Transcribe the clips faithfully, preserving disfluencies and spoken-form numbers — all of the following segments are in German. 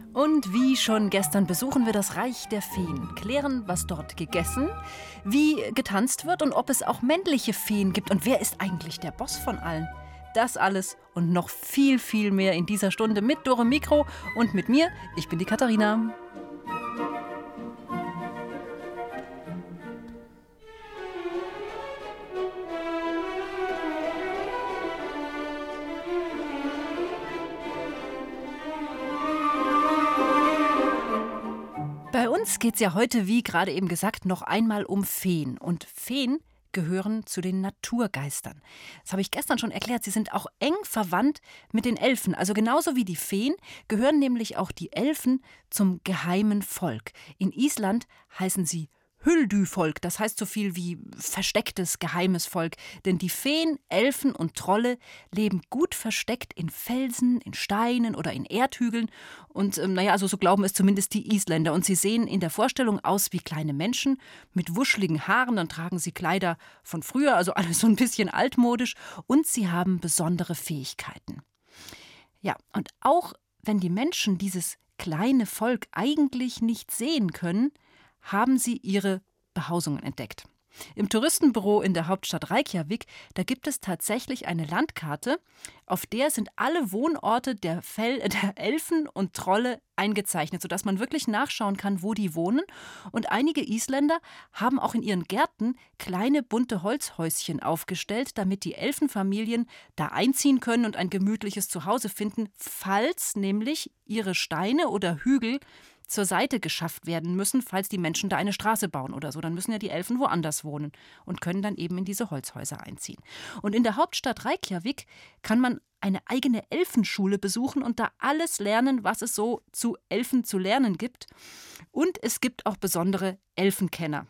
Und wie schon gestern besuchen wir das Reich der Feen, klären, was dort gegessen, wie getanzt wird und ob es auch männliche Feen gibt und wer ist eigentlich der Boss von allen. Das alles und noch viel, viel mehr in dieser Stunde mit Dore Mikro und mit mir. Ich bin die Katharina. Bei uns geht es ja heute, wie gerade eben gesagt, noch einmal um Feen. Und Feen gehören zu den Naturgeistern. Das habe ich gestern schon erklärt. Sie sind auch eng verwandt mit den Elfen. Also genauso wie die Feen gehören nämlich auch die Elfen zum geheimen Volk. In Island heißen sie Huldufólk, das heißt so viel wie verstecktes, geheimes Volk. Denn die Feen, Elfen und Trolle leben gut versteckt in Felsen, in Steinen oder in Erdhügeln. Und ähm, naja, also so glauben es zumindest die Isländer. Und sie sehen in der Vorstellung aus wie kleine Menschen mit wuscheligen Haaren. Dann tragen sie Kleider von früher, also alles so ein bisschen altmodisch. Und sie haben besondere Fähigkeiten. Ja, und auch wenn die Menschen dieses kleine Volk eigentlich nicht sehen können, haben sie ihre Behausungen entdeckt. Im Touristenbüro in der Hauptstadt Reykjavik, da gibt es tatsächlich eine Landkarte, auf der sind alle Wohnorte der, Fel- der Elfen und Trolle eingezeichnet, sodass man wirklich nachschauen kann, wo die wohnen. Und einige Isländer haben auch in ihren Gärten kleine bunte Holzhäuschen aufgestellt, damit die Elfenfamilien da einziehen können und ein gemütliches Zuhause finden, falls nämlich ihre Steine oder Hügel zur Seite geschafft werden müssen, falls die Menschen da eine Straße bauen oder so. Dann müssen ja die Elfen woanders wohnen und können dann eben in diese Holzhäuser einziehen. Und in der Hauptstadt Reykjavik kann man eine eigene Elfenschule besuchen und da alles lernen, was es so zu Elfen zu lernen gibt. Und es gibt auch besondere Elfenkenner.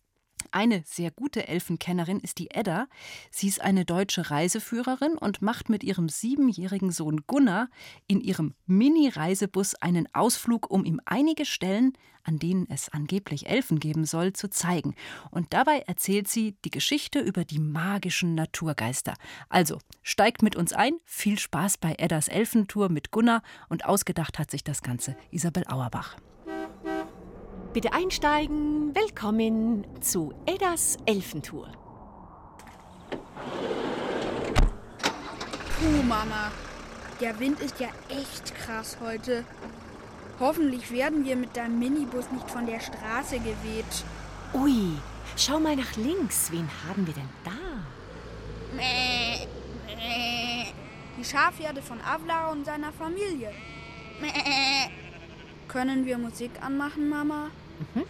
Eine sehr gute Elfenkennerin ist die Edda. Sie ist eine deutsche Reiseführerin und macht mit ihrem siebenjährigen Sohn Gunnar in ihrem Mini-Reisebus einen Ausflug, um ihm einige Stellen, an denen es angeblich Elfen geben soll, zu zeigen. Und dabei erzählt sie die Geschichte über die magischen Naturgeister. Also, steigt mit uns ein. Viel Spaß bei Eddas Elfentour mit Gunnar. Und ausgedacht hat sich das Ganze Isabel Auerbach. Bitte einsteigen. Willkommen zu Eddas Elfentour. Puh, Mama. Der Wind ist ja echt krass heute. Hoffentlich werden wir mit deinem Minibus nicht von der Straße geweht. Ui, schau mal nach links. Wen haben wir denn da? Mäh, mäh. Die Schafherde von Avla und seiner Familie. Mäh. Können wir Musik anmachen, Mama? Mhm.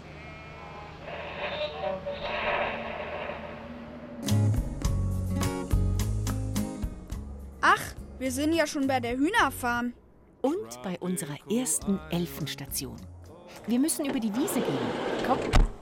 Ach, wir sind ja schon bei der Hühnerfarm. Und bei unserer ersten Elfenstation. Wir müssen über die Wiese gehen. Komm.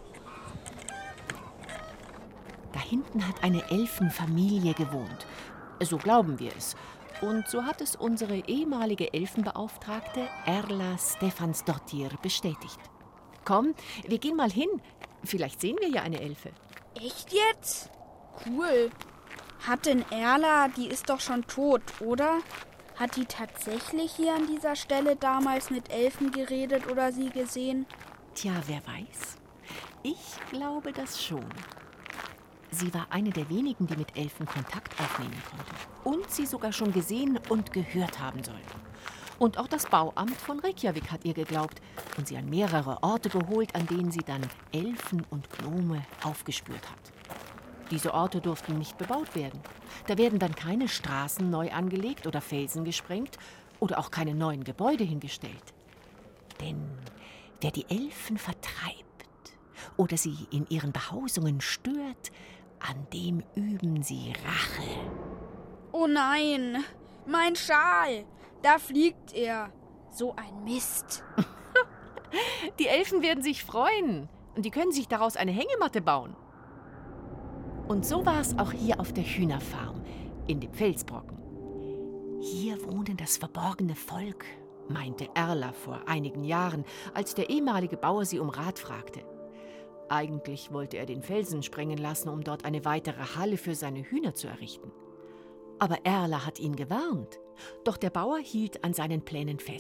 Da hinten hat eine Elfenfamilie gewohnt. So glauben wir es. Und so hat es unsere ehemalige Elfenbeauftragte Erla Stefansdottir bestätigt. Komm, wir gehen mal hin. Vielleicht sehen wir ja eine Elfe. Echt jetzt? Cool. Hat denn Erla, die ist doch schon tot, oder? Hat die tatsächlich hier an dieser Stelle damals mit Elfen geredet oder sie gesehen? Tja, wer weiß. Ich glaube das schon. Sie war eine der wenigen, die mit Elfen Kontakt aufnehmen konnte. Und sie sogar schon gesehen und gehört haben soll. Und auch das Bauamt von Reykjavik hat ihr geglaubt und sie an mehrere Orte geholt, an denen sie dann Elfen und Gnome aufgespürt hat. Diese Orte durften nicht bebaut werden. Da werden dann keine Straßen neu angelegt oder Felsen gesprengt oder auch keine neuen Gebäude hingestellt. Denn wer die Elfen vertreibt oder sie in ihren Behausungen stört, an dem üben sie Rache. Oh nein, mein Schal, da fliegt er. So ein Mist. Die Elfen werden sich freuen und die können sich daraus eine Hängematte bauen. Und so war es auch hier auf der Hühnerfarm, in dem Felsbrocken. Hier wohnen das verborgene Volk, meinte Erla vor einigen Jahren, als der ehemalige Bauer sie um Rat fragte. Eigentlich wollte er den Felsen sprengen lassen, um dort eine weitere Halle für seine Hühner zu errichten. Aber Erla hat ihn gewarnt. Doch der Bauer hielt an seinen Plänen fest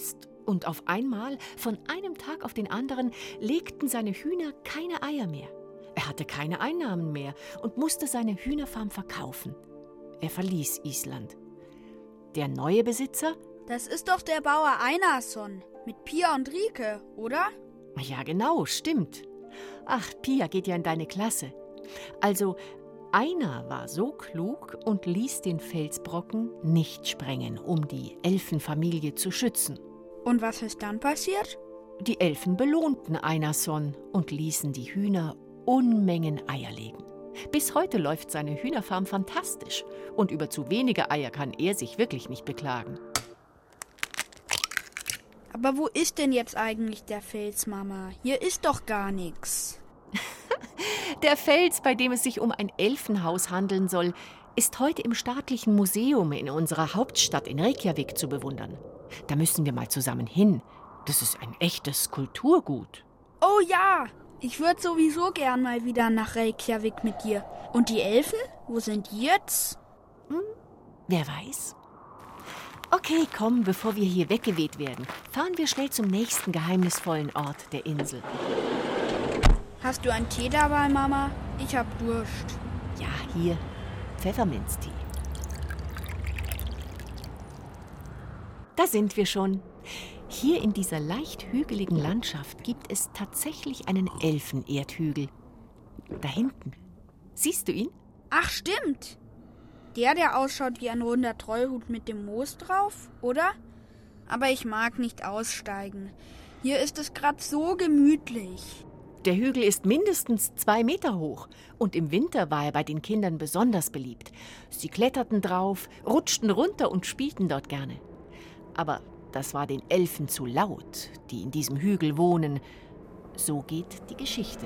Und auf einmal, von einem Tag auf den anderen, legten seine Hühner keine Eier mehr. Er hatte keine Einnahmen mehr und musste seine Hühnerfarm verkaufen. Er verließ Island. Der neue Besitzer? Das ist doch der Bauer Einarsson mit Pia und Rike, oder? Ja, genau, stimmt. Ach, Pia geht ja in deine Klasse. Also, Einar war so klug und ließ den Felsbrocken nicht sprengen, um die Elfenfamilie zu schützen. Und was ist dann passiert? Die Elfen belohnten Einarsson und ließen die Hühner Unmengen Eier legen. Bis heute läuft seine Hühnerfarm fantastisch und über zu wenige Eier kann er sich wirklich nicht beklagen. Aber wo ist denn jetzt eigentlich der Fels, Mama? Hier ist doch gar nichts. Der Fels, bei dem es sich um ein Elfenhaus handeln soll, ist heute im staatlichen Museum in unserer Hauptstadt in Reykjavik zu bewundern. Da müssen wir mal zusammen hin. Das ist ein echtes Kulturgut. Oh ja, ich würde sowieso gern mal wieder nach Reykjavik mit dir. Und die Elfen? Wo sind die jetzt? Hm, wer weiß. Okay, komm, bevor wir hier weggeweht werden, fahren wir schnell zum nächsten geheimnisvollen Ort der Insel. Hast du einen Tee dabei, Mama? Ich hab Durst. Ja, hier, Pfefferminztee. Da sind wir schon. Hier in dieser leicht hügeligen Landschaft gibt es tatsächlich einen Elfenerdhügel. Da hinten. Siehst du ihn? Ach, stimmt. Der, der ausschaut wie ein runder Trollhut mit dem Moos drauf, oder? Aber ich mag nicht aussteigen. Hier ist es gerade so gemütlich. Der Hügel ist mindestens zwei Meter hoch und im Winter war er bei den Kindern besonders beliebt. Sie kletterten drauf, rutschten runter und spielten dort gerne. Aber das war den Elfen zu laut, die in diesem Hügel wohnen. So geht die Geschichte.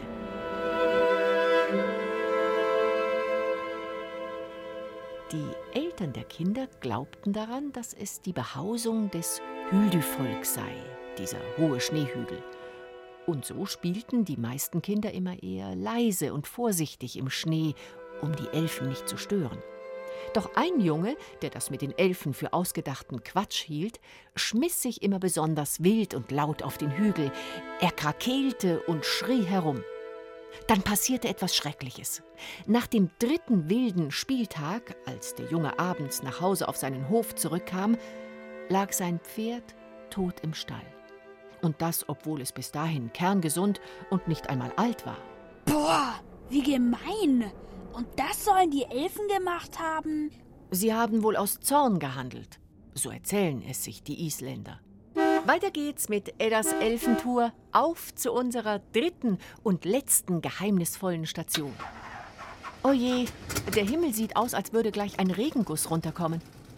Die Eltern der Kinder glaubten daran, dass es die Behausung des Hyldyfolk sei, dieser hohe Schneehügel. Und so spielten die meisten Kinder immer eher leise und vorsichtig im Schnee, um die Elfen nicht zu stören. Doch ein Junge, der das mit den Elfen für ausgedachten Quatsch hielt, schmiss sich immer besonders wild und laut auf den Hügel. Er krakeelte und schrie herum. Dann passierte etwas Schreckliches. Nach dem dritten wilden Spieltag, als der Junge abends nach Hause auf seinen Hof zurückkam, lag sein Pferd tot im Stall. Und das, obwohl es bis dahin kerngesund und nicht einmal alt war. Boah, wie gemein! Und das sollen die Elfen gemacht haben? Sie haben wohl aus Zorn gehandelt. So erzählen es sich die Isländer. Weiter geht's mit Eddas Elfentour auf zu unserer dritten und letzten geheimnisvollen Station. Oh je, der Himmel sieht aus, als würde gleich ein Regenguss runterkommen.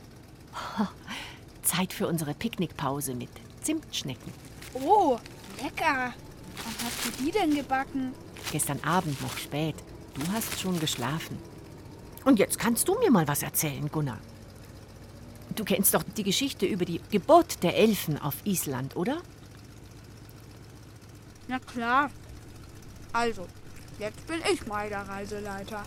Zeit für unsere Picknickpause mit Zimtschnecken. Oh, lecker. Was hast du die denn gebacken? Gestern Abend noch spät. Du hast schon geschlafen. Und jetzt kannst du mir mal was erzählen, Gunnar. Du kennst doch die Geschichte über die Geburt der Elfen auf Island, oder? Na klar. Also, jetzt bin ich mal der Reiseleiter.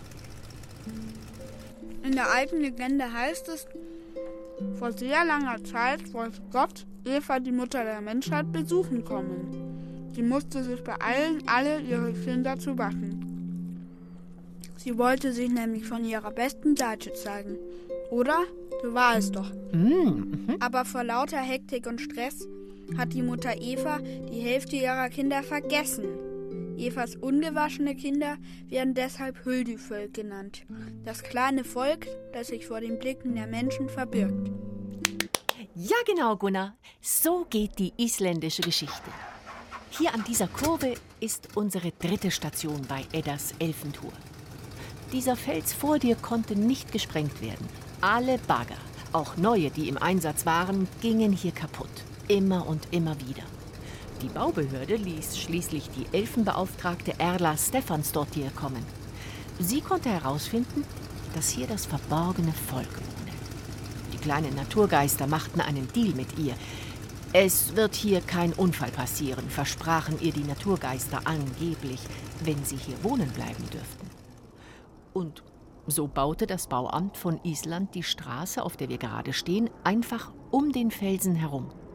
In der alten Legende heißt es, vor sehr langer Zeit wollte Gott Eva, die Mutter der Menschheit, besuchen kommen. Sie musste sich beeilen, alle ihre Kinder zu waschen. Sie wollte sich nämlich von ihrer besten Seite zeigen. Oder? So war es doch. Mm-hmm. Aber vor lauter Hektik und Stress hat die Mutter Eva die Hälfte ihrer Kinder vergessen. Evas ungewaschene Kinder werden deshalb Hyldyfolk genannt. Das kleine Volk, das sich vor den Blicken der Menschen verbirgt. Ja, genau, Gunnar. So geht die isländische Geschichte. Hier an dieser Kurve ist unsere dritte Station bei Eddas Elfentour. Dieser Fels vor dir konnte nicht gesprengt werden. Alle Bagger, auch neue, die im Einsatz waren, gingen hier kaputt. Immer und immer wieder. Die Baubehörde ließ schließlich die Elfenbeauftragte Erla Stefansdottir kommen. Sie konnte herausfinden, dass hier das verborgene Volk wohne. Die kleinen Naturgeister machten einen Deal mit ihr. Es wird hier kein Unfall passieren, versprachen ihr die Naturgeister angeblich, wenn sie hier wohnen bleiben dürften. Und so baute das Bauamt von Island die Straße, auf der wir gerade stehen, einfach um den Felsen herum.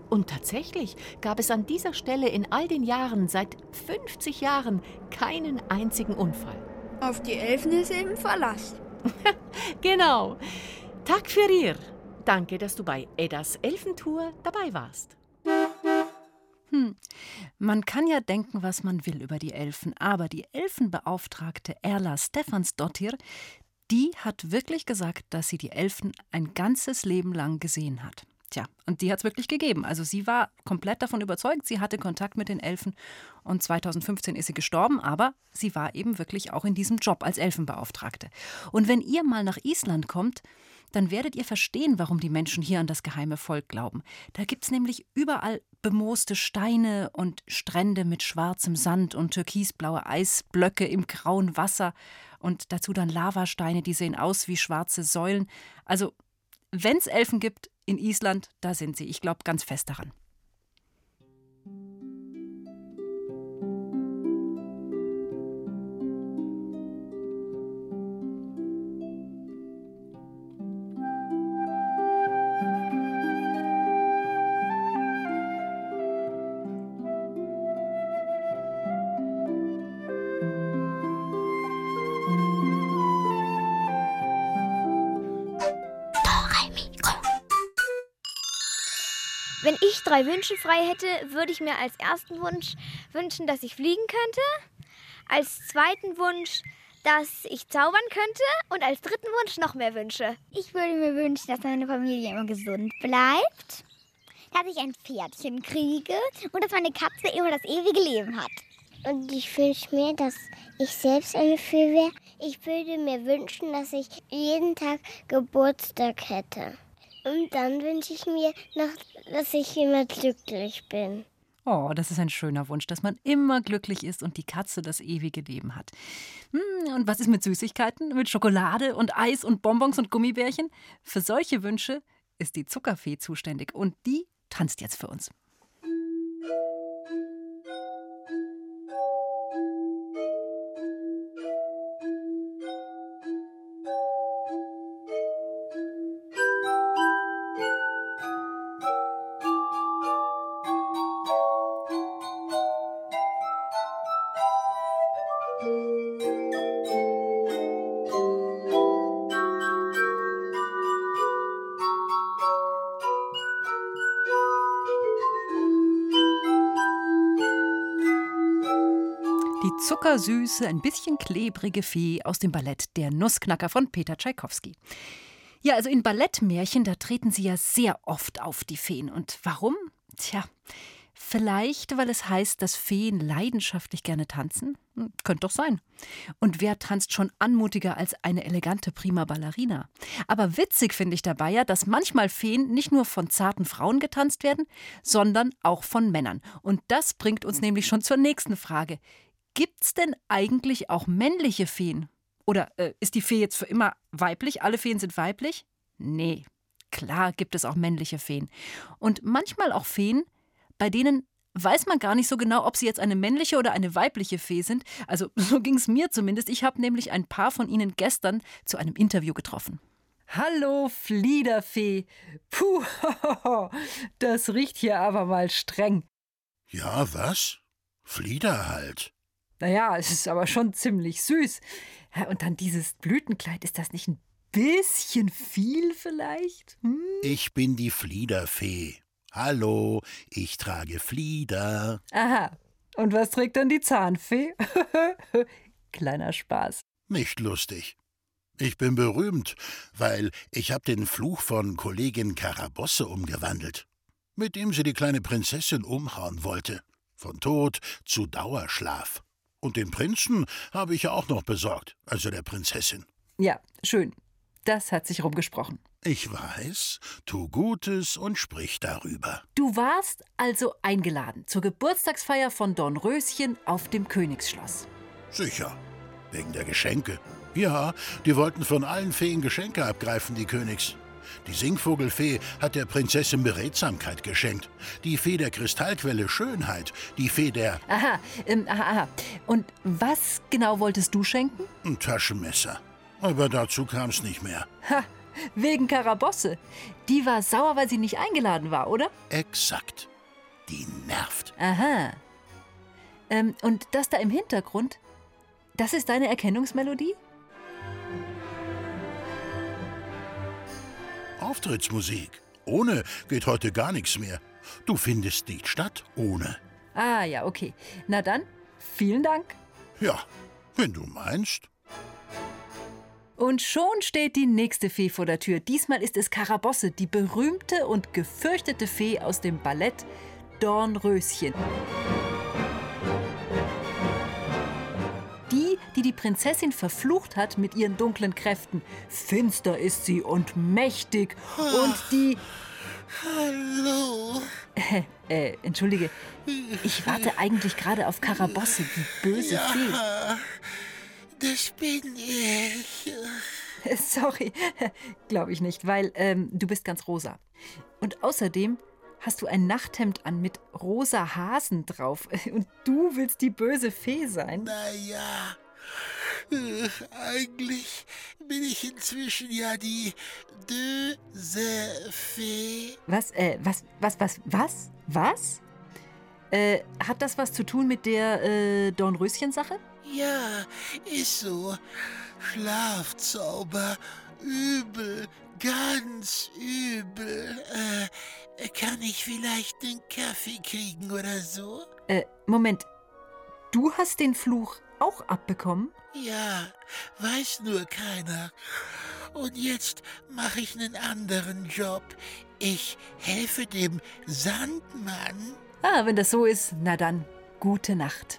Und tatsächlich gab es an dieser Stelle in all den Jahren, seit fünfzig Jahren, keinen einzigen Unfall. Auf die Elfen ist eben Verlass. Genau. Tack für ihr. Danke, dass du bei Eddas Elfentour dabei warst. Hm. Man kann ja denken, was man will über die Elfen, aber die Elfenbeauftragte Erla Stefansdottir, die hat wirklich gesagt, dass sie die Elfen ein ganzes Leben lang gesehen hat. Tja, und die hat es wirklich gegeben. Also sie war komplett davon überzeugt, sie hatte Kontakt mit den Elfen und zweitausendfünfzehn ist sie gestorben, aber sie war eben wirklich auch in diesem Job als Elfenbeauftragte. Und wenn ihr mal nach Island kommt, dann werdet ihr verstehen, warum die Menschen hier an das geheime Volk glauben. Da gibt es nämlich überall bemooste Steine und Strände mit schwarzem Sand und türkisblaue Eisblöcke im grauen Wasser und dazu dann Lavasteine, die sehen aus wie schwarze Säulen. Also, wenn es Elfen gibt in Island, da sind sie. Ich glaube ganz fest daran. Wenn ich drei Wünsche frei hätte, würde ich mir als ersten Wunsch wünschen, dass ich fliegen könnte, als zweiten Wunsch, dass ich zaubern könnte und als dritten Wunsch noch mehr Wünsche. Ich würde mir wünschen, dass meine Familie immer gesund bleibt, dass ich ein Pferdchen kriege und dass meine Katze immer das ewige Leben hat. Und ich wünsche mir, dass ich selbst eine Fee wäre. Ich würde mir wünschen, dass ich jeden Tag Geburtstag hätte. Und dann wünsche ich mir noch, dass ich immer glücklich bin. Oh, das ist ein schöner Wunsch, dass man immer glücklich ist und die Katze das ewige Leben hat. Hm, und was ist mit Süßigkeiten? Mit Schokolade und Eis und Bonbons und Gummibärchen? Für solche Wünsche ist die Zuckerfee zuständig und die tanzt jetzt für uns. Die zuckersüße, ein bisschen klebrige Fee aus dem Ballett Der Nussknacker von Peter Tschaikowski. Ja, also in Ballettmärchen, da treten sie ja sehr oft auf, die Feen. Und warum? Tja, vielleicht, weil es heißt, dass Feen leidenschaftlich gerne tanzen? Hm, könnte doch sein. Und wer tanzt schon anmutiger als eine elegante prima Ballerina? Aber witzig finde ich dabei ja, dass manchmal Feen nicht nur von zarten Frauen getanzt werden, sondern auch von Männern. Und das bringt uns nämlich schon zur nächsten Frage. Gibt's denn eigentlich auch männliche Feen? Oder äh, ist die Fee jetzt für immer weiblich? Alle Feen sind weiblich? Nee, klar gibt es auch männliche Feen. Und manchmal auch Feen, bei denen weiß man gar nicht so genau, ob sie jetzt eine männliche oder eine weibliche Fee sind. Also so ging es mir zumindest. Ich habe nämlich ein paar von ihnen gestern zu einem Interview getroffen. Hallo Fliederfee. Puh, das riecht hier aber mal streng. Ja, was? Flieder halt. Naja, es ist aber schon ziemlich süß. Und dann dieses Blütenkleid, ist das nicht ein bisschen viel vielleicht? Hm? Ich bin die Fliederfee. Hallo, ich trage Flieder. Aha, und was trägt dann die Zahnfee? Kleiner Spaß. Nicht lustig. Ich bin berühmt, weil ich habe den Fluch von Kollegin Karabosse umgewandelt, mit dem sie die kleine Prinzessin umhauen wollte. Von Tod zu Dauerschlaf. Und den Prinzen habe ich ja auch noch besorgt, also der Prinzessin. Ja, schön. Das hat sich rumgesprochen. Ich weiß, tu Gutes und sprich darüber. Du warst also eingeladen zur Geburtstagsfeier von Dornröschen auf dem Königsschloss. Sicher, wegen der Geschenke. Ja, die wollten von allen Feen Geschenke abgreifen, die Königs. Die Singvogelfee hat der Prinzessin Beredsamkeit geschenkt. Die Fee der Kristallquelle Schönheit. Die Fee der... Aha, ähm, aha, aha. Und was genau wolltest du schenken? Ein Taschenmesser. Aber dazu kam es nicht mehr. Ha, Wegen Karabosse. Die war sauer, weil sie nicht eingeladen war, oder? Exakt. Die nervt. Aha. Ähm, und das da im Hintergrund, das ist deine Erkennungsmelodie? Auftrittsmusik. Ohne geht heute gar nichts mehr. Du findest nicht statt ohne. Ah ja, okay. Na dann, vielen Dank. Ja, wenn du meinst. Und schon steht die nächste Fee vor der Tür. Diesmal ist es Karabosse, die berühmte und gefürchtete Fee aus dem Ballett Dornröschen. Die, die die Prinzessin verflucht hat mit ihren dunklen Kräften. Finster ist sie und mächtig. Und die... Hallo. Äh, äh, entschuldige, ich warte eigentlich gerade auf Karabosse, die böse Ja, Fee. das bin ich. Sorry, glaube ich nicht, weil ähm, du bist ganz rosa. Und außerdem hast du ein Nachthemd an mit rosa Hasen drauf. Und du willst die böse Fee sein? Naja, äh, eigentlich bin ich inzwischen ja die böse Fee. Was, äh, was, was, was, was? Was? Äh, hat das was zu tun mit der äh, Dornröschen-Sache? Ja, ist so. Schlafzauber, übel, ganz übel. Äh, kann ich vielleicht einen Kaffee kriegen oder so? Äh, Moment. Du hast den Fluch auch abbekommen? Ja, weiß nur keiner. Und jetzt mache ich einen anderen Job. Ich helfe dem Sandmann. Ah, wenn das so ist, na dann, gute Nacht.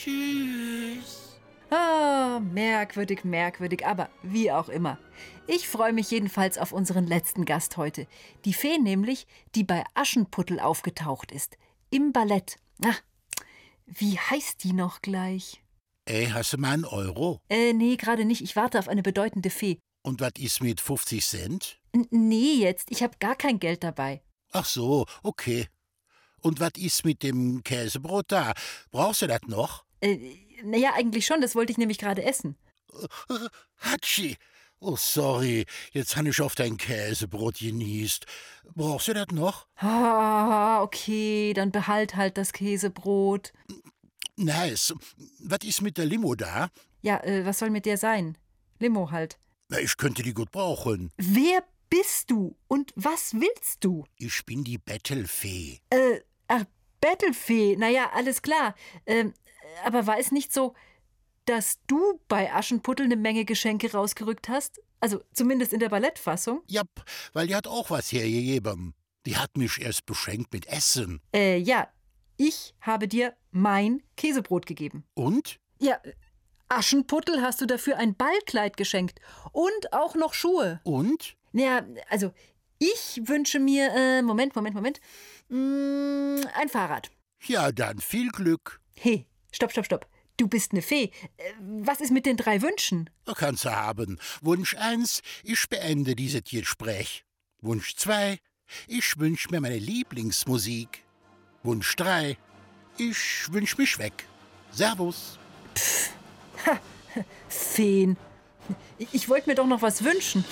Tschüss. Ah, merkwürdig, merkwürdig, aber wie auch immer. Ich freue mich jedenfalls auf unseren letzten Gast heute. Die Fee nämlich, die bei Aschenputtel aufgetaucht ist. Im Ballett. Ach, wie heißt die noch gleich? Ey, hast du mal einen Euro? Äh, nee, gerade nicht. Ich warte auf eine bedeutende Fee. Und was ist mit fünfzig Cent? N nee, jetzt. Ich habe gar kein Geld dabei. Ach so, okay. Und was ist mit dem Käsebrot da? Brauchst du das noch? Äh, naja, eigentlich schon. Das wollte ich nämlich gerade essen. Hatschi! Oh, sorry. Jetzt habe ich auf dein Käsebrot genießt. Brauchst du das noch? Ah, okay. Dann behalt halt das Käsebrot. Nice. Was ist mit der Limo da? Ja, äh, was soll mit der sein? Limo halt. Na, ich könnte die gut brauchen. Wer bist du und was willst du? Ich bin die Bettelfee. Äh, ach, Bettelfee. Naja, alles klar. Ähm, aber war es nicht so, dass du bei Aschenputtel eine Menge Geschenke rausgerückt hast? Also zumindest in der Ballettfassung? Jap, weil die hat auch was hergegeben. Die hat mich erst beschenkt mit Essen. Äh, ja. Ich habe dir mein Käsebrot gegeben. Und? Ja, Aschenputtel hast du dafür ein Ballkleid geschenkt. Und auch noch Schuhe. Und? Naja, also ich wünsche mir, äh, Moment, Moment, Moment, mm, ein Fahrrad. Ja, dann viel Glück. Hey, stopp, stopp, stopp. Du bist eine Fee. Äh, Was ist mit den drei Wünschen? Kannst du haben. Wunsch eins, ich beende dieses Gespräch. Wunsch zwei, ich wünsch mir meine Lieblingsmusik. Wunsch drei, ich wünsch mich weg. Servus. Ha, Feen. Ich, ich wollte mir doch noch was wünschen.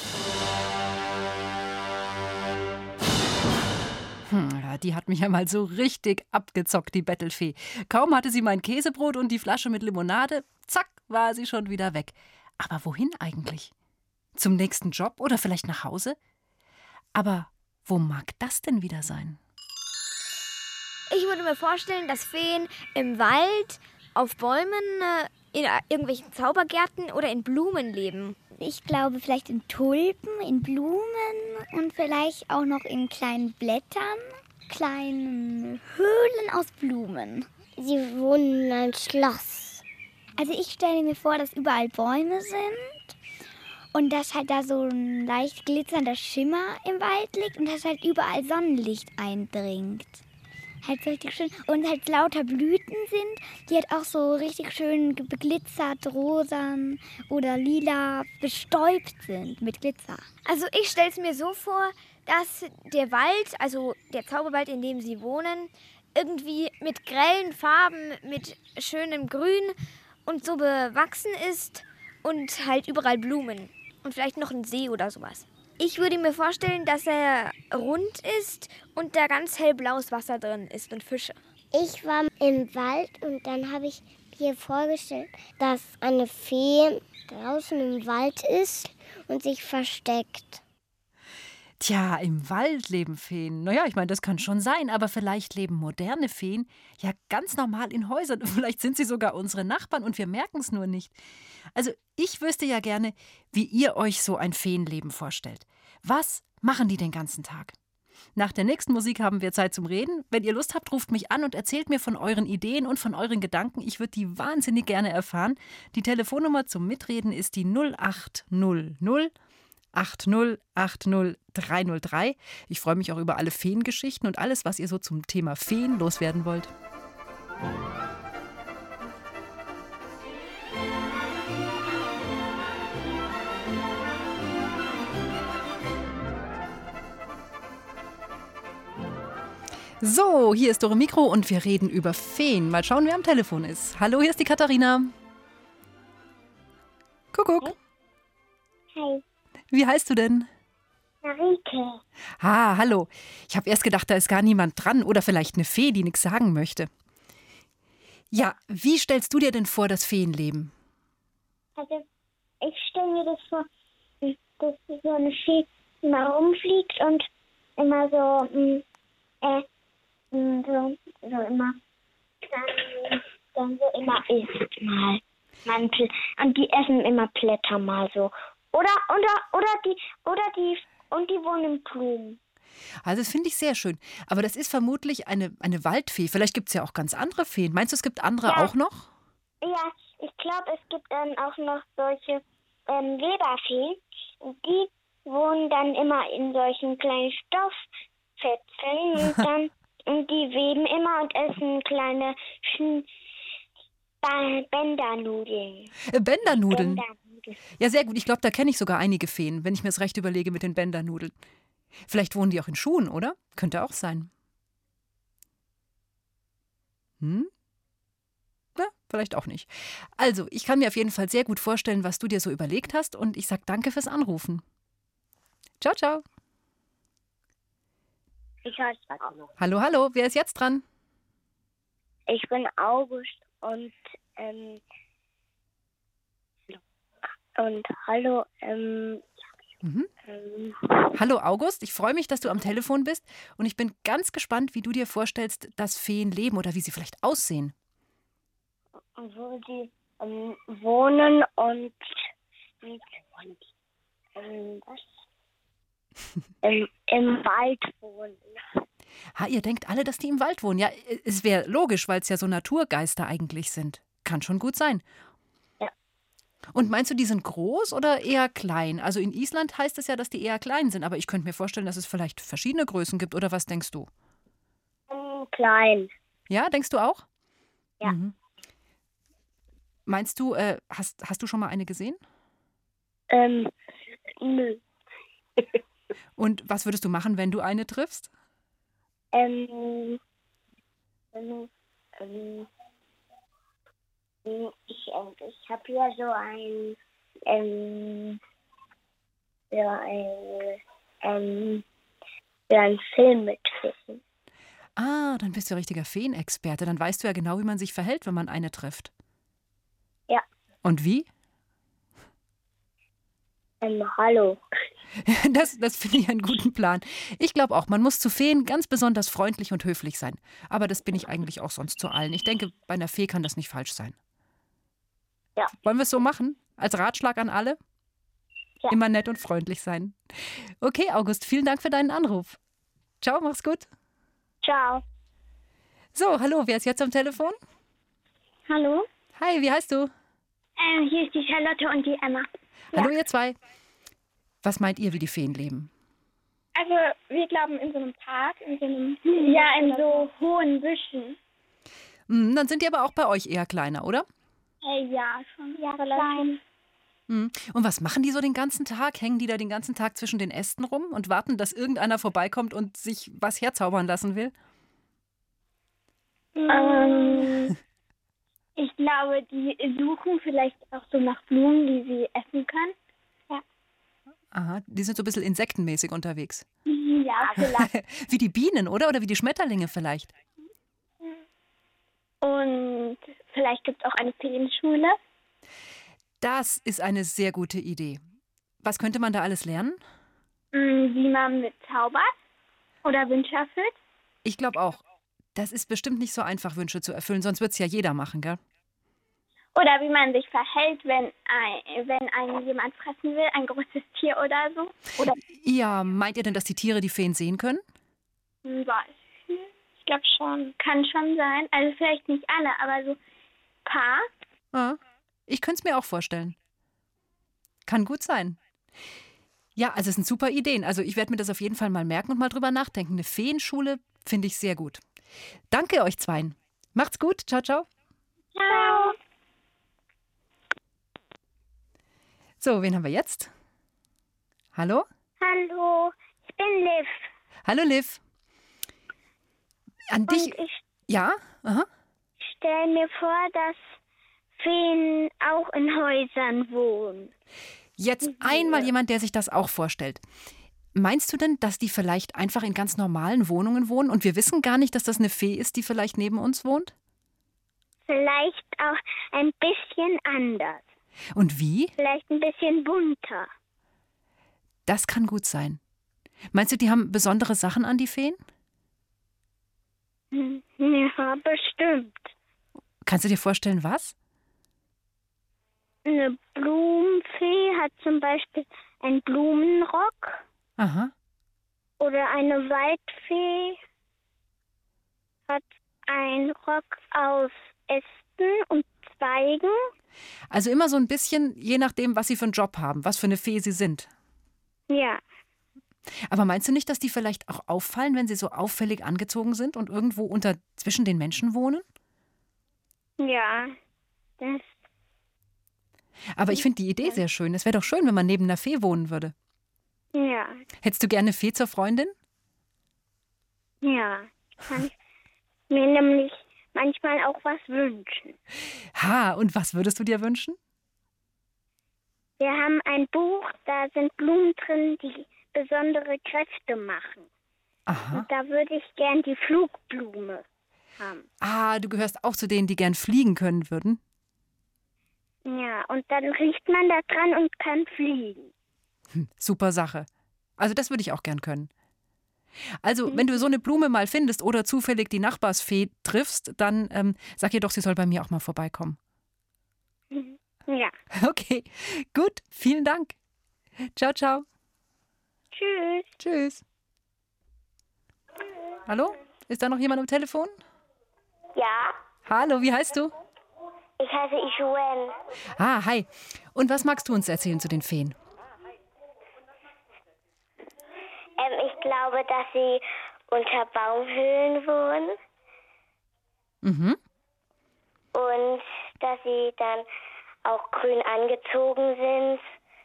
Hm, ja, die hat mich ja mal so richtig abgezockt, die Bettelfee. Kaum hatte sie mein Käsebrot und die Flasche mit Limonade, zack, war sie schon wieder weg. Aber wohin eigentlich? Zum nächsten Job oder vielleicht nach Hause? Aber wo mag das denn wieder sein? Ich würde mir vorstellen, dass Feen im Wald, auf Bäumen, äh, in irgendwelchen Zaubergärten oder in Blumen leben. Ich glaube vielleicht in Tulpen, in Blumen und vielleicht auch noch in kleinen Blättern, kleinen Höhlen aus Blumen. Sie wohnen in einem Schloss. Also ich stelle mir vor, dass überall Bäume sind und dass halt da so ein leicht glitzernder Schimmer im Wald liegt und dass halt überall Sonnenlicht eindringt. Halt so richtig schön. Und halt lauter Blüten sind, die halt auch so richtig schön beglitzert, rosan oder lila bestäubt sind mit Glitzer. Also ich stelle es mir so vor, dass der Wald, also der Zauberwald, in dem sie wohnen, irgendwie mit grellen Farben, mit schönem Grün und so bewachsen ist und halt überall Blumen und vielleicht noch ein See oder sowas. Ich würde mir vorstellen, dass er rund ist und da ganz hellblaues Wasser drin ist und Fische. Ich war im Wald und dann habe ich mir vorgestellt, dass eine Fee draußen im Wald ist und sich versteckt. Tja, im Wald leben Feen. Naja, ich meine, das kann schon sein, aber vielleicht leben moderne Feen ja ganz normal in Häusern. Vielleicht sind sie sogar unsere Nachbarn und wir merken es nur nicht. Also ich wüsste ja gerne, wie ihr euch so ein Feenleben vorstellt. Was machen die den ganzen Tag? Nach der nächsten Musik haben wir Zeit zum Reden. Wenn ihr Lust habt, ruft mich an und erzählt mir von euren Ideen und von euren Gedanken. Ich würde die wahnsinnig gerne erfahren. Die Telefonnummer zum Mitreden ist die null acht null null acht null acht null drei null drei. Ich freue mich auch über alle Feengeschichten und alles, was ihr so zum Thema Feen loswerden wollt. So, hier ist Dore Mikro und wir reden über Feen. Mal schauen, wer am Telefon ist. Hallo, hier ist die Katharina. Kuckuck. Hi, Wie heißt du denn? Marike. Ah, hallo. Ich habe erst gedacht, da ist gar niemand dran oder vielleicht eine Fee, die nichts sagen möchte. Ja, wie stellst du dir denn vor, das Feenleben? Also, ich stelle mir das vor, dass so eine Fee immer rumfliegt und immer so, mm, äh, mm, so, so immer, dann, dann so immer isst mal. Man, pl- und die essen immer Blätter mal so. Oder, oder, oder die, oder die, und die wohnen in Blumen. Also das finde ich sehr schön. Aber das ist vermutlich eine, eine Waldfee. Vielleicht gibt es ja auch ganz andere Feen. Meinst du, es gibt andere Ja. auch noch? Ja, ich glaube, es gibt dann auch noch solche ähm, Weberfeen. Die wohnen dann immer in solchen kleinen Stofffetzen und dann und die weben immer und essen kleine Schn- Ba- Bändernudeln. Äh, Bändernudeln. Bändernudeln. Ja, sehr gut. Ich glaube, da kenne ich sogar einige Feen, wenn ich mir das recht überlege mit den Bändernudeln. Vielleicht wohnen die auch in Schuhen, oder? Könnte auch sein. Hm? Na, vielleicht auch nicht. Also, ich kann mir auf jeden Fall sehr gut vorstellen, was du dir so überlegt hast und ich sage danke fürs Anrufen. Ciao, ciao. Ich heiße August. Hallo, hallo. Wer ist jetzt dran? Ich bin August und ähm, und hallo, ähm, Mhm. ähm, Hallo August, ich freue mich, dass du am Telefon bist und ich bin ganz gespannt, wie du dir vorstellst, dass Feen leben oder wie sie vielleicht aussehen. wo sie ähm, wohnen und, und, und ähm, was? Im, Im Wald wohnen. Ha, ihr denkt alle, dass die im Wald wohnen. Ja, es wäre logisch, weil es ja so Naturgeister eigentlich sind. Kann schon gut sein. Ja. Und meinst du, die sind groß oder eher klein? Also in Island heißt es ja, dass die eher klein sind, aber ich könnte mir vorstellen, dass es vielleicht verschiedene Größen gibt. Oder was denkst du? Ähm, klein. Ja, denkst du auch? Ja. Mhm. Meinst du, äh, hast, hast du schon mal eine gesehen? Ähm, nö. Und was würdest du machen, wenn du eine triffst? Ähm, ähm, ähm, ich ähm, ich habe hier so ein, ähm, so ein, ähm, so ein Film mit Fischen. Ah, dann bist du ein richtiger Feenexperte. Dann weißt du ja genau, wie man sich verhält, wenn man eine trifft. Ja. Und wie? Ähm, hallo. Das, das finde ich einen guten Plan. Ich glaube auch, man muss zu Feen ganz besonders freundlich und höflich sein. Aber das bin ich eigentlich auch sonst zu allen. Ich denke, bei einer Fee kann das nicht falsch sein. Ja. Wollen wir es so machen? Als Ratschlag an alle? Ja. Immer nett und freundlich sein. Okay, August, vielen Dank für deinen Anruf. Ciao, mach's gut. Ciao. So, hallo, wer ist jetzt am Telefon? Hallo. Hi, wie heißt du? Ähm, hier ist die Charlotte und die Emma. Hallo, ihr zwei. Was meint ihr, wie die Feen leben? Also, wir glauben in so einem Park, in so einem... Ja, in so hohen Büschen. Hm, dann sind die aber auch bei euch eher kleiner, oder? Äh, ja, schon. Ja, klein. Hm. Und was machen die so den ganzen Tag? Hängen die da den ganzen Tag zwischen den Ästen rum und warten, dass irgendeiner vorbeikommt und sich was herzaubern lassen will? Ähm, ich glaube, die suchen vielleicht auch so nach Blumen, die sie essen können. Aha, die sind so ein bisschen insektenmäßig unterwegs. Ja, vielleicht. Wie die Bienen, oder? Oder wie die Schmetterlinge vielleicht. Und vielleicht gibt es auch eine Feenschule. Das ist eine sehr gute Idee. Was könnte man da alles lernen? Mm, Wie man mit zaubert oder Wünsche erfüllt. Ich glaube auch. Das ist bestimmt nicht so einfach, Wünsche zu erfüllen, sonst wird es ja jeder machen, gell? Oder wie man sich verhält, wenn, ein, wenn einen jemand fressen will, ein großes Tier oder so. Oder Ja, meint ihr denn, dass die Tiere die Feen sehen können? ein Beispiel. Ich glaube schon. Kann schon sein. Also vielleicht nicht alle, aber so ein paar. Ja, ich könnte es mir auch vorstellen. Kann gut sein. Ja, also es sind super Ideen. Also ich werde mir das auf jeden Fall mal merken und mal drüber nachdenken. Eine Feenschule finde ich sehr gut. Danke euch zweien. Macht's gut. Ciao, ciao. Ciao. So, wen haben wir jetzt? Hallo? Hallo, ich bin Liv. Hallo, Liv. An dich. Und ich Ja? Aha. stelle mir vor, dass Feen auch in Häusern wohnen. Jetzt einmal jemand, der sich das auch vorstellt. Meinst du denn, dass die vielleicht einfach in ganz normalen Wohnungen wohnen und wir wissen gar nicht, dass das eine Fee ist, die vielleicht neben uns wohnt? Vielleicht auch ein bisschen anders. Und wie? Vielleicht ein bisschen bunter. Das kann gut sein. Meinst du, die haben besondere Sachen an, die Feen? Hm, Ja, bestimmt. Kannst du dir vorstellen, was? Eine Blumenfee hat zum Beispiel einen Blumenrock. Aha. Oder eine Waldfee hat einen Rock aus Ästen und Zweigen. Also immer so ein bisschen, je nachdem, was sie für einen Job haben, was für eine Fee sie sind. Ja, Aber meinst du nicht, dass die vielleicht auch auffallen, wenn sie so auffällig angezogen sind und irgendwo unter zwischen den Menschen wohnen? ja. Das, Aber ich finde die Idee sehr schön. Es wäre doch schön, wenn man neben einer Fee wohnen würde. ja, Hättest du gerne eine Fee zur Freundin? ja. Kann ich mir nämlich manchmal auch was wünschen. Ha, und was würdest du dir wünschen? Wir haben ein Buch, da sind Blumen drin, die besondere Kräfte machen. Aha. Und da würde ich gern die Flugblume haben. Ah, du gehörst auch zu denen, die gern fliegen können würden. Ja, und dann riecht man da dran und kann fliegen. Hm, super Sache. Also das würde ich auch gern können. Also, wenn du so eine Blume mal findest oder zufällig die Nachbarsfee triffst, dann ähm, sag ihr doch, sie soll bei mir auch mal vorbeikommen. Ja. Okay, gut, vielen Dank. Ciao, ciao. Tschüss. Tschüss. Hallo? Ist da noch jemand am Telefon? Ja, Hallo, wie heißt du? ich heiße Ishuen. Ah, hi. Und was magst du uns erzählen zu den Feen? Ähm, ich glaube, dass sie unter Baumhöhlen wohnen Mhm. und dass sie dann auch grün angezogen sind.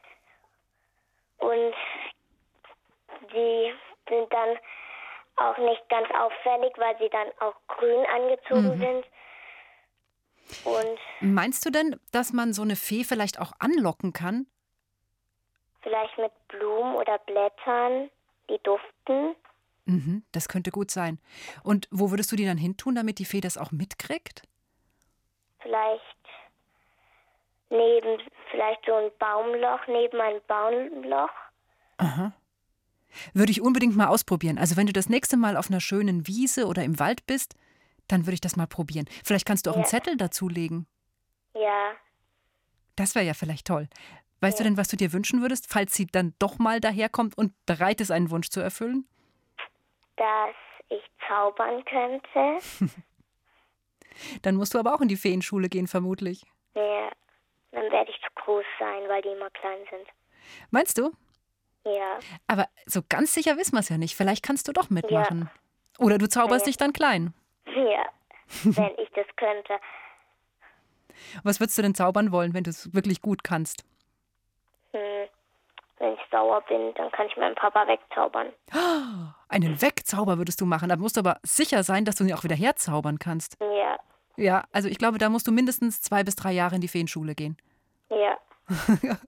Und sie sind dann auch nicht ganz auffällig, weil sie dann auch grün angezogen Mhm. sind. Und Meinst du denn, dass man so eine Fee vielleicht auch anlocken kann? vielleicht mit Blumen oder Blättern, die duften. Mhm, das könnte gut sein. Und wo würdest du die dann hintun, damit die Fee das auch mitkriegt? Vielleicht neben, vielleicht so ein Baumloch, neben ein Baumloch. Aha. Würde ich unbedingt mal ausprobieren. Also wenn du das nächste Mal auf einer schönen Wiese oder im Wald bist, dann würde ich das mal probieren. Vielleicht kannst du auch einen Ja. Zettel dazulegen. Ja, Das wäre ja vielleicht toll. Weißt du denn, was du dir wünschen würdest, falls sie dann doch mal daherkommt und bereit ist, einen Wunsch zu erfüllen? dass ich zaubern könnte. Dann musst du aber auch in die Feenschule gehen, vermutlich. Ja, dann werde ich zu groß sein, weil die immer klein sind. Meinst du? Ja, Aber so ganz sicher wissen wir es ja nicht. Vielleicht kannst du doch mitmachen. Oder du zauberst Ja. dich dann klein. ja, wenn ich das könnte. Was würdest du denn zaubern wollen, wenn du es wirklich gut kannst? Hm. Wenn ich sauer bin, dann kann ich meinen Papa wegzaubern. Einen Wegzauber würdest du machen. Da musst du aber sicher sein, dass du ihn auch wieder herzaubern kannst. Ja, Ja, also ich glaube, da musst du mindestens zwei bis drei Jahre in die Feenschule gehen. ja.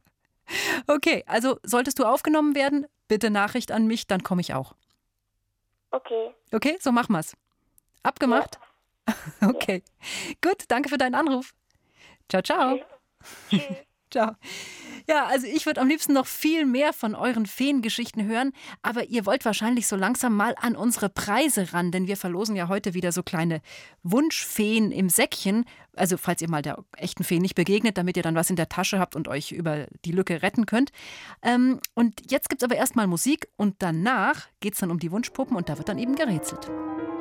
Okay, also solltest du aufgenommen werden, bitte Nachricht an mich, dann komme ich auch. Okay. Okay, so machen wir's. Abgemacht? Ja. Okay. Ja. Gut, danke für deinen Anruf. Ciao, ciao. Tschüss. Ciao. Ja, also ich würde am liebsten noch viel mehr von euren Feengeschichten hören, aber ihr wollt wahrscheinlich so langsam mal an unsere Preise ran, denn wir verlosen ja heute wieder so kleine Wunschfeen im Säckchen. Also falls ihr mal der echten Fee nicht begegnet, damit ihr dann was in der Tasche habt und euch über die Lücke retten könnt. Ähm, und jetzt gibt es aber erstmal Musik und danach geht es dann um die Wunschpuppen und da wird dann eben gerätselt.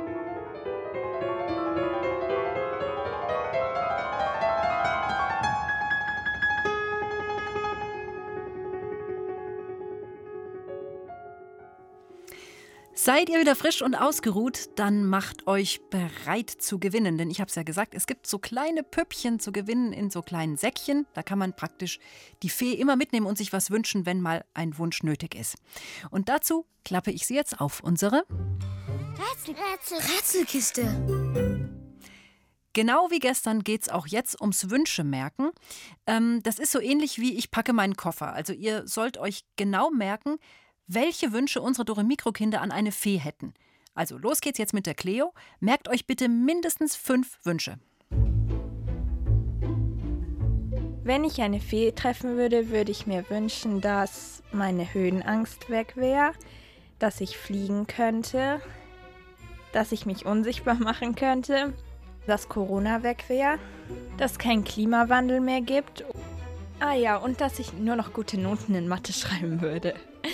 Seid ihr wieder frisch und ausgeruht, dann macht euch bereit zu gewinnen. Denn ich habe es ja gesagt, es gibt so kleine Püppchen zu gewinnen in so kleinen Säckchen. Da kann man praktisch die Fee immer mitnehmen und sich was wünschen, wenn mal ein Wunsch nötig ist. Und dazu klappe ich sie jetzt auf, unsere Rätsel, Rätsel, Rätselkiste. Genau wie gestern geht es auch jetzt ums Wünschemerken. Ähm, das ist so ähnlich wie ich packe meinen Koffer. Also ihr sollt euch genau merken, welche Wünsche unsere Dore-Mikro-Kinder an eine Fee hätten. Also los geht's jetzt mit der Cleo. Merkt euch bitte mindestens fünf Wünsche. Wenn ich eine Fee treffen würde, würde ich mir wünschen, dass meine Höhenangst weg wäre, dass ich fliegen könnte, dass ich mich unsichtbar machen könnte, dass Corona weg wäre, dass es keinen Klimawandel mehr gibt. Ah ja, und dass ich nur noch gute Noten in Mathe schreiben würde.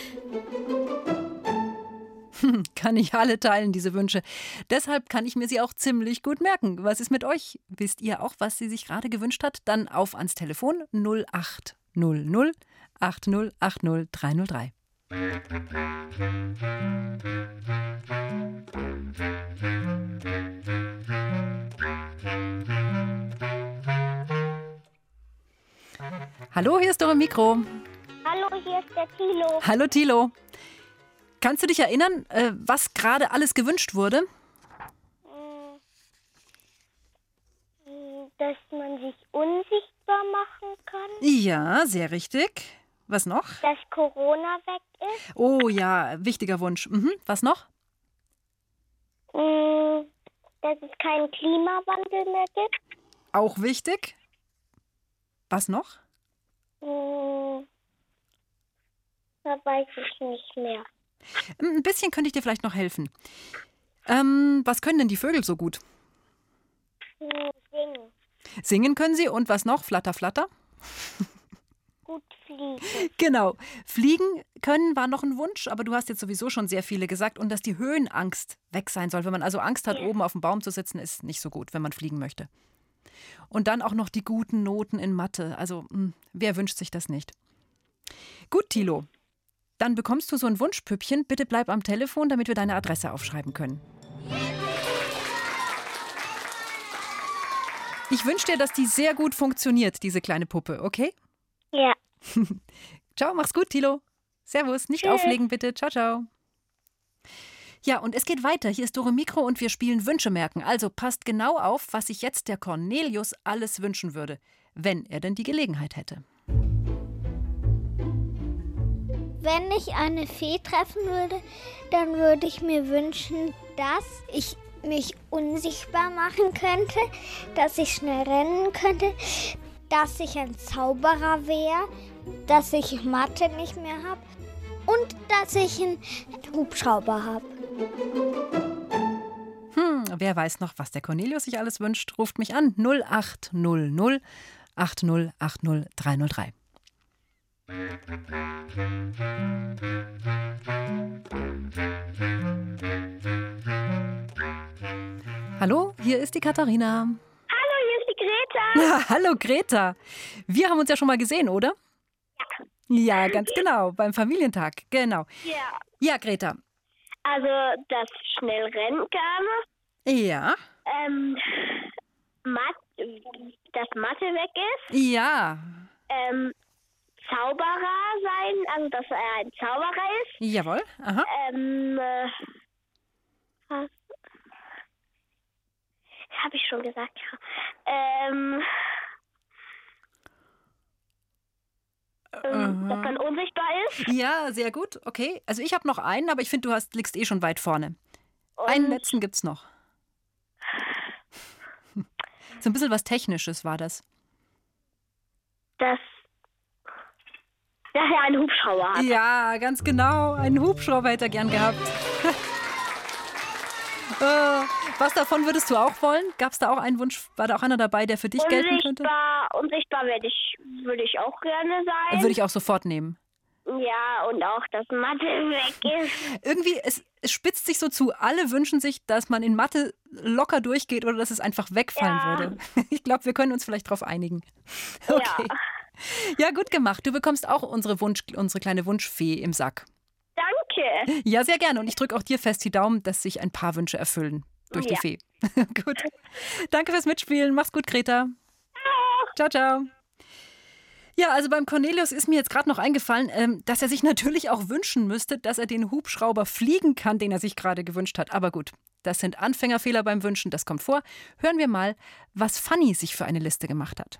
Kann ich alle teilen, diese Wünsche. Deshalb kann ich mir sie auch ziemlich gut merken. Was ist mit euch? Wisst ihr auch, was sie sich gerade gewünscht hat? Dann auf ans Telefon null acht null null acht null acht null drei null drei. Hallo, hier ist Dore Mikro. Hallo, hier ist der Thilo. Hallo Thilo. Kannst du dich erinnern, äh, was gerade alles gewünscht wurde? Dass man sich unsichtbar machen kann. Ja, sehr richtig. Was noch? Dass Corona weg ist. Oh ja, wichtiger Wunsch. Mhm. Was noch? Dass es keinen Klimawandel mehr gibt. Auch wichtig. Was noch? Da weiß ich nicht mehr. Ein bisschen könnte ich dir vielleicht noch helfen. Ähm, was können denn die Vögel so gut? Singen. Singen können sie und was noch? Flatter, flatter? Gut fliegen. Genau. Fliegen können war noch ein Wunsch, aber du hast jetzt sowieso schon sehr viele gesagt. Und dass die Höhenangst weg sein soll. Wenn man also Angst hat, ja. oben auf dem Baum zu sitzen, ist nicht so gut, wenn man fliegen möchte. Und dann auch noch die guten Noten in Mathe. Also, mh, wer wünscht sich das nicht? Gut, Thilo. Dann bekommst du so ein Wunschpüppchen. Bitte bleib am Telefon, damit wir deine Adresse aufschreiben können. Ich wünsche dir, dass die sehr gut funktioniert, diese kleine Puppe, okay? Ja. Ciao, mach's gut, Thilo. Servus, nicht Tschüss. Auflegen bitte. Ciao, ciao. Ja, und es geht weiter. Hier ist Dore Mikro und wir spielen Wünschemerken. Also passt genau auf, was sich jetzt der Cornelius alles wünschen würde, wenn er denn die Gelegenheit hätte. Wenn ich eine Fee treffen würde, dann würde ich mir wünschen, dass ich mich unsichtbar machen könnte, dass ich schnell rennen könnte, dass ich ein Zauberer wäre, dass ich Mathe nicht mehr habe und dass ich einen Hubschrauber habe. Hm, wer weiß noch, was der Cornelius sich alles wünscht, ruft mich an null acht null null acht null acht null drei null drei. Hallo, hier ist die Katharina. Hallo, hier ist die Greta. Na, hallo Greta. Wir haben uns ja schon mal gesehen, oder? Ja. Ja, ganz genau, beim Familientag, genau. Ja. Ja, Greta. Also, dass schnell rennen kann. Ja. Ähm, Mat dass Mathe weg ist. Ja. Ähm, Zauberer sein, also dass er ein Zauberer ist. Jawohl. Aha. Ähm, äh, was? Das habe ich schon gesagt, ja. Ähm, ähm, das dann unsichtbar ist. Ja, sehr gut. Okay. Also ich habe noch einen, aber ich finde, du hast, liegst eh schon weit vorne. Und Einen letzten gibt's noch. So ein bisschen was Technisches war das. dass dass er einen Hubschrauber hat. Ja, ganz genau. Einen Hubschrauber hätte er gern gehabt. Äh, was davon würdest du auch wollen? Gab es da auch einen Wunsch? War da auch einer dabei, der für dich gelten könnte? Unsichtbar, unsichtbar werde ich, würde ich auch gerne sein. Würde ich auch sofort nehmen. Ja, und auch, dass Mathe weg ist. Irgendwie, es, es spitzt sich so zu. Alle wünschen sich, dass man in Mathe locker durchgeht oder dass es einfach wegfallen Ja. würde. Ich glaube, wir können uns vielleicht darauf einigen. Okay. Ja. Ja, gut gemacht. Du bekommst auch unsere, Wunsch, unsere kleine Wunschfee im Sack. Danke. Ja, sehr gerne. Und ich drücke auch dir fest die Daumen, dass sich ein paar Wünsche erfüllen durch die Ja. Fee. Gut. Danke fürs Mitspielen. Mach's gut, Greta. Ciao, ciao. Ja, also beim Cornelius ist mir jetzt gerade noch eingefallen, ähm, dass er sich natürlich auch wünschen müsste, dass er den Hubschrauber fliegen kann, den er sich gerade gewünscht hat. Aber gut, das sind Anfängerfehler beim Wünschen, das kommt vor. Hören wir mal, was Fanny sich für eine Liste gemacht hat.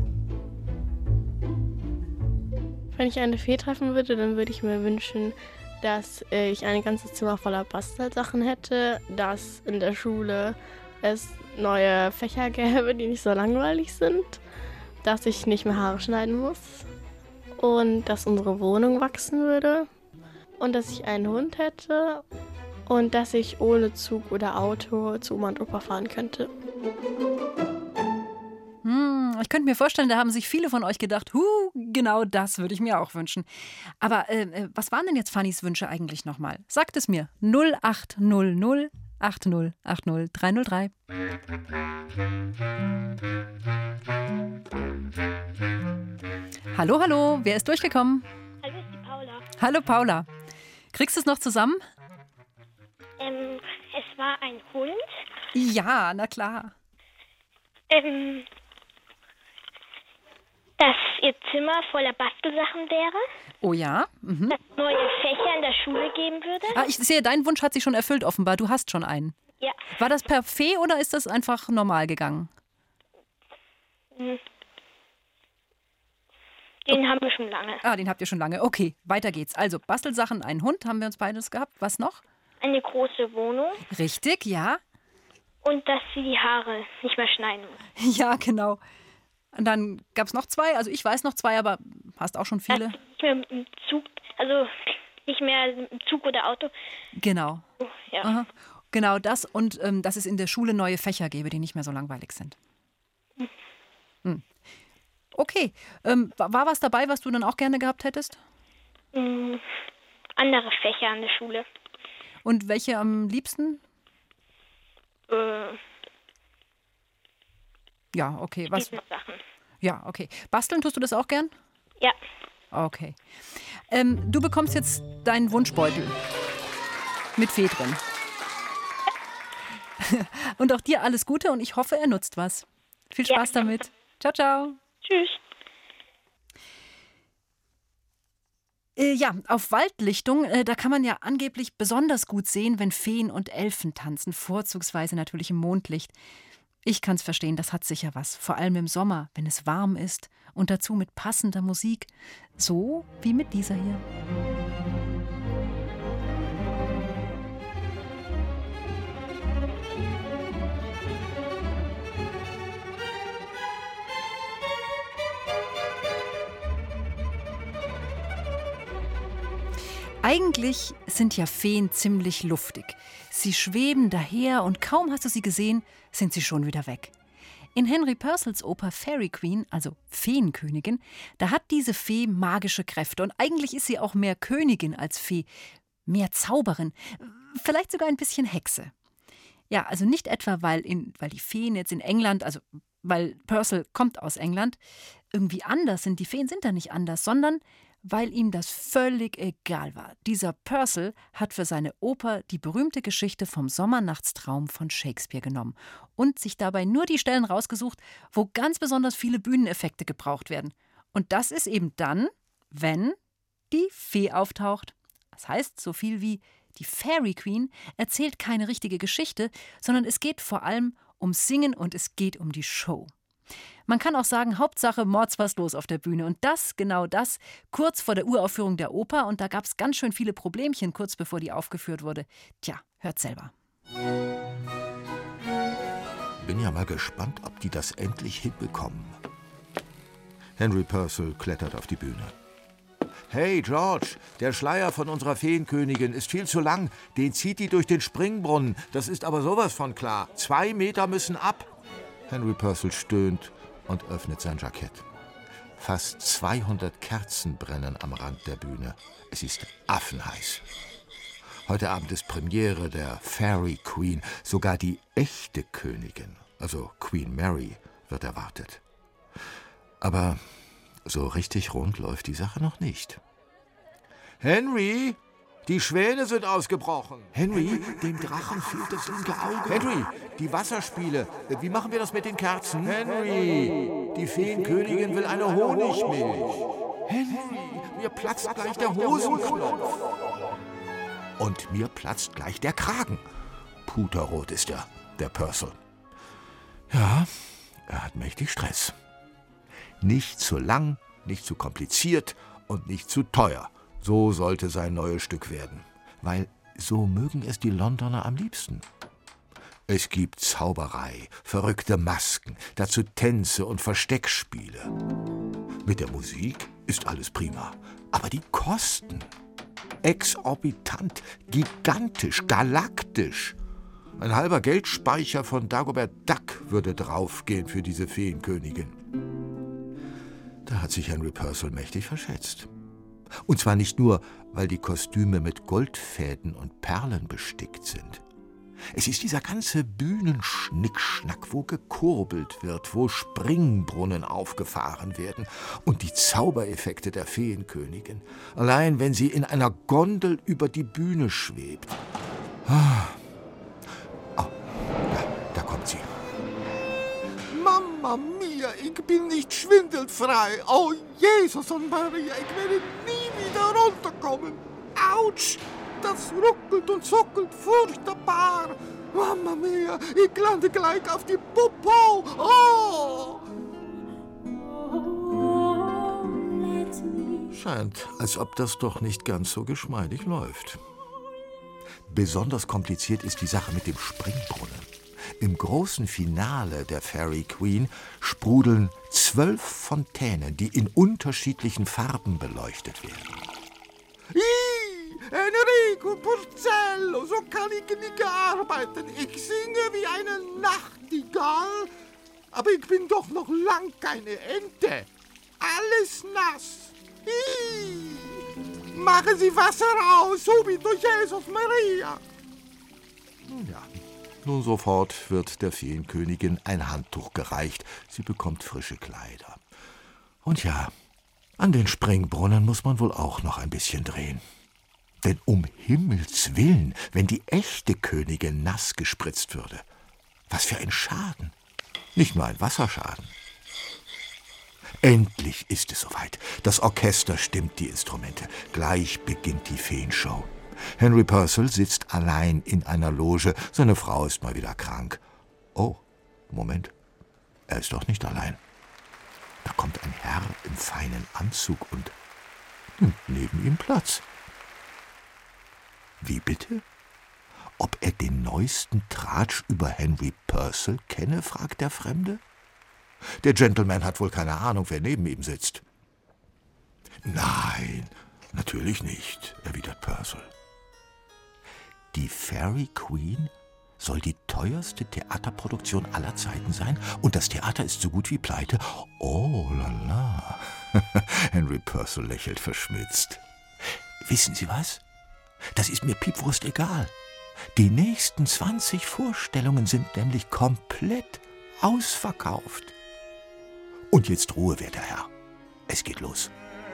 Wenn ich eine Fee treffen würde, dann würde ich mir wünschen, dass ich ein ganzes Zimmer voller Bastelsachen hätte, dass in der Schule es neue Fächer gäbe, die nicht so langweilig sind, dass ich nicht mehr Haare schneiden muss und dass unsere Wohnung wachsen würde und dass ich einen Hund hätte und dass ich ohne Zug oder Auto zu Oma und Opa fahren könnte. Hm, ich könnte mir vorstellen, da haben sich viele von euch gedacht, huh, genau das würde ich mir auch wünschen. Aber äh, was waren denn jetzt Fannys Wünsche eigentlich nochmal? Sagt es mir. null acht null null acht null acht null drei null drei. Hallo, hallo, wer ist durchgekommen? Hallo, ist die Paula. Hallo Paula. Kriegst du es noch zusammen? Ähm, es war ein Hund. Ja, na klar. Ähm, dass ihr Zimmer voller Bastelsachen wäre. Oh ja? Mhm. Dass es neue Fächer in der Schule geben würde. Ah, ich sehe, dein Wunsch hat sich schon erfüllt offenbar. Du hast schon einen. Ja. War das per Fee oder ist das einfach normal gegangen? Hm. Den haben wir schon lange. Ah, den habt ihr schon lange. Okay, weiter geht's. Also Bastelsachen, einen Hund haben wir uns beides gehabt. Was noch? Eine große Wohnung. Richtig, ja. Und dass sie die Haare nicht mehr schneiden muss. Ja, genau. Und dann gab es noch zwei. Also ich weiß noch zwei, aber hast auch schon viele. Dass sie nicht mehr mit dem Zug, also nicht mehr mit dem Zug oder Auto. Genau. Ja. Aha. Genau das und ähm, dass es in der Schule neue Fächer gäbe, die nicht mehr so langweilig sind. Hm. Okay. Ähm, war war was dabei, was du dann auch gerne gehabt hättest? Hm, andere Fächer an der Schule. Und welche am liebsten? Äh, Ja, okay. Was? Sachen. Ja, okay. Basteln tust du das auch gern? Ja. Okay. Ähm, du bekommst jetzt deinen Wunschbeutel mit Fee drin. Und auch dir alles Gute und ich hoffe, er nutzt was. Viel Spaß Ja. damit. Ciao, ciao. Tschüss. Äh, ja, auf Waldlichtung, äh, da kann man ja angeblich besonders gut sehen, wenn Feen und Elfen tanzen, vorzugsweise natürlich im Mondlicht. Ich kann's verstehen, das hat sicher was, vor allem im Sommer, wenn es warm ist und dazu mit passender Musik, so wie mit dieser hier. Eigentlich sind ja Feen ziemlich luftig. Sie schweben daher und kaum hast du sie gesehen, sind sie schon wieder weg. In Henry Purcells Oper Fairy Queen, also Feenkönigin, da hat diese Fee magische Kräfte und eigentlich ist sie auch mehr Königin als Fee, mehr Zauberin, vielleicht sogar ein bisschen Hexe. Ja, also nicht etwa, weil, in, weil die Feen jetzt in England, also weil Purcell kommt aus England, irgendwie anders sind, die Feen sind da nicht anders, sondern weil ihm das völlig egal war. Dieser Purcell hat für seine Oper die berühmte Geschichte vom Sommernachtstraum von Shakespeare genommen und sich dabei nur die Stellen rausgesucht, wo ganz besonders viele Bühneneffekte gebraucht werden. Und das ist eben dann, wenn die Fee auftaucht. Das heißt, so viel wie die Fairy Queen erzählt keine richtige Geschichte, sondern es geht vor allem ums Singen und es geht um die Show. Man kann auch sagen, Hauptsache Mords was los auf der Bühne. Und das, genau das, kurz vor der Uraufführung der Oper. Und da gab es ganz schön viele Problemchen, kurz bevor die aufgeführt wurde. Tja, hört selber. Bin ja mal gespannt, ob die das endlich hinbekommen. Henry Purcell klettert auf die Bühne. Hey, George, der Schleier von unserer Feenkönigin ist viel zu lang. Den zieht die durch den Springbrunnen. Das ist aber sowas von klar. Zwei Meter müssen ab. Henry Purcell stöhnt und öffnet sein Jackett. Fast zweihundert Kerzen brennen am Rand der Bühne. Es ist affenheiß. Heute Abend ist Premiere der Fairy Queen. Sogar die echte Königin, also Queen Mary, wird erwartet. Aber so richtig rund läuft die Sache noch nicht. Henry, die Schwäne sind ausgebrochen. Henry, dem Drachen fehlt das linke Auge. Henry, die Wasserspiele. Wie machen wir das mit den Kerzen? Henry, die Feenkönigin will eine Honigmilch. Henry, mir platzt gleich der Hosenknopf. Und mir platzt gleich der Kragen. Puterrot ist er, der Purcell. Ja, er hat mächtig Stress. Nicht zu lang, nicht zu kompliziert und nicht zu teuer. So sollte sein neues Stück werden. Weil so mögen es die Londoner am liebsten. Es gibt Zauberei, verrückte Masken, dazu Tänze und Versteckspiele. Mit der Musik ist alles prima. Aber die Kosten? Exorbitant, gigantisch, galaktisch. Ein halber Geldspeicher von Dagobert Duck würde draufgehen für diese Feenkönigin. Da hat sich Henry Purcell mächtig verschätzt. Und zwar nicht nur, weil die Kostüme mit Goldfäden und Perlen bestickt sind. Es ist dieser ganze Bühnenschnickschnack, wo gekurbelt wird, wo Springbrunnen aufgefahren werden und die Zaubereffekte der Feenkönigin. Allein wenn sie in einer Gondel über die Bühne schwebt. Ah. Oh, da, da kommt sie. Mama mia, ich bin nicht schwindelfrei. Oh Jesus und Maria, ich werde nie wieder runterkommen. Autsch, das ruckelt und zuckelt furchtbar. Mama mia, ich lande gleich auf die Popo. Oh! Scheint, als ob das doch nicht ganz so geschmeidig läuft. Besonders kompliziert ist die Sache mit dem Springbrunnen. Im großen Finale der Fairy Queen sprudeln zwölf Fontänen, die in unterschiedlichen Farben beleuchtet werden. Ih, Enrico Porcello, so kann ich nicht arbeiten. Ich singe wie eine Nachtigall, aber ich bin doch noch lang keine Ente. Alles nass. Ih, machen Sie Wasser raus, subito, Jesus Maria. Ja. Nun sofort wird der Feenkönigin ein Handtuch gereicht. Sie bekommt frische Kleider. Und ja, an den Springbrunnen muss man wohl auch noch ein bisschen drehen. Denn um Himmels Willen, wenn die echte Königin nass gespritzt würde, was für ein Schaden. Nicht nur ein Wasserschaden. Endlich ist es soweit. Das Orchester stimmt die Instrumente. Gleich beginnt die Feenshow. Henry Purcell sitzt allein in einer Loge. Seine Frau ist mal wieder krank. Oh, Moment. Er ist doch nicht allein. Da kommt ein Herr im feinen Anzug und nimmt neben ihm Platz. Wie bitte? Ob er den neuesten Tratsch über Henry Purcell kenne, fragt der Fremde. Der Gentleman hat wohl keine Ahnung, wer neben ihm sitzt. Nein, natürlich nicht, erwidert Purcell. Die Fairy Queen soll die teuerste Theaterproduktion aller Zeiten sein und das Theater ist so gut wie pleite. Oh la la. Henry Purcell lächelt verschmitzt. Wissen Sie was? Das ist mir piepwurst egal. Die nächsten zwanzig Vorstellungen sind nämlich komplett ausverkauft. Und jetzt Ruhe, werter Herr. Es geht los.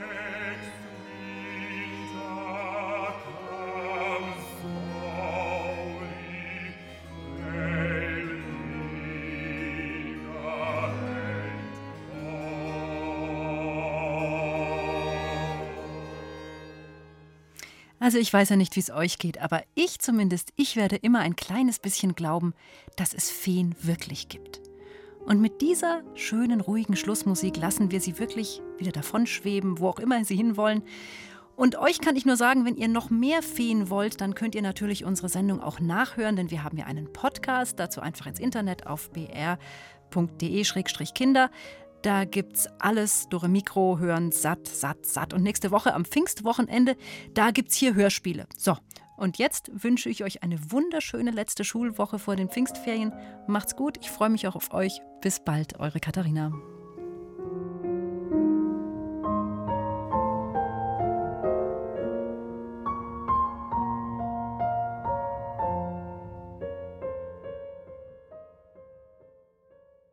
Also ich weiß ja nicht, wie es euch geht, aber ich zumindest, ich werde immer ein kleines bisschen glauben, dass es Feen wirklich gibt. Und mit dieser schönen, ruhigen Schlussmusik lassen wir Sie wirklich wieder davonschweben, wo auch immer Sie hinwollen. Und euch kann ich nur sagen, wenn ihr noch mehr Feen wollt, dann könnt ihr natürlich unsere Sendung auch nachhören, denn wir haben ja einen Podcast, dazu einfach ins Internet auf b r punkt d e slash kinder. Da gibt's alles, Dore Mikro, hören, satt, satt, satt. Und nächste Woche am Pfingstwochenende, da gibt's hier Hörspiele. So, und jetzt wünsche ich euch eine wunderschöne letzte Schulwoche vor den Pfingstferien. Macht's gut, ich freue mich auch auf euch. Bis bald, eure Katharina.